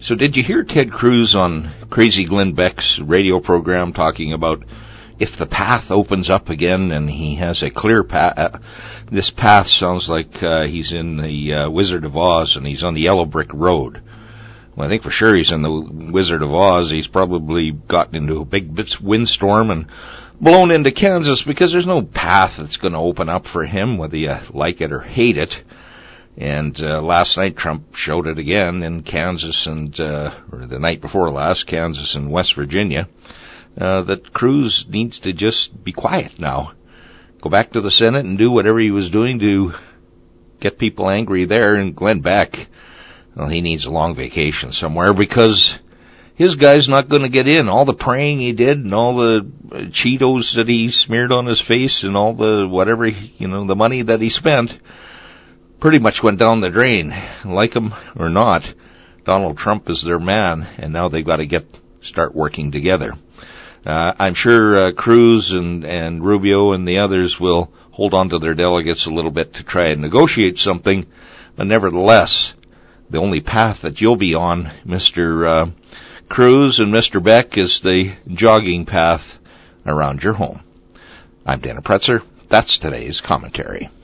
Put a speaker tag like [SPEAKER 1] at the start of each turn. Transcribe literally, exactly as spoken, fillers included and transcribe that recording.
[SPEAKER 1] So did you hear Ted Cruz on Crazy Glenn Beck's radio program talking about if the path opens up again and he has a clear path? Uh, this path sounds like uh, he's in the uh, Wizard of Oz and he's on the yellow brick road. Well, I think for sure he's in the Wizard of Oz. He's probably gotten into a big windstorm and blown into Kansas because there's no path that's going to open up for him, whether you like it or hate it. And uh, last night Trump showed it again in Kansas and, uh, or the night before last, Kansas and West Virginia, uh, that Cruz needs to just be quiet now. Go back to the Senate and do whatever he was doing to get people angry there. And Glenn Beck, well, he needs a long vacation somewhere because his guy's not going to get in. All the praying he did and all the Cheetos that he smeared on his face and all the whatever, you know, the money that he spent pretty much went down the drain. Like him or not, Donald Trump is their man, and now they've got to get start working together. Uh, I'm sure uh, Cruz and, and Rubio and the others will hold on to their delegates a little bit to try and negotiate something, but nevertheless, the only path that you'll be on, Mister Uh, Cruz and Mister Beck, is the jogging path around your home. I'm Dana Pretzer. That's today's commentary.